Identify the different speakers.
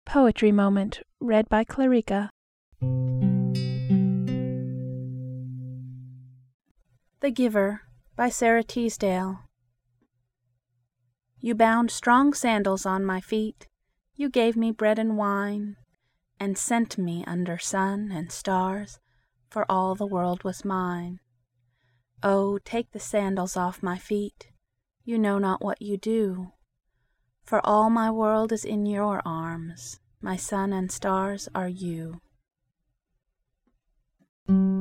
Speaker 1: Poetry Moment. Read by Clarica. The Giver by Sara Teasdale. You bound strong sandals on my feet, you gave me bread and wine, and sent me under sun and stars, for all the world was mine. Oh, take the sandals off my feet, you know not what you do, for all my world is in your arms, my sun and stars are you.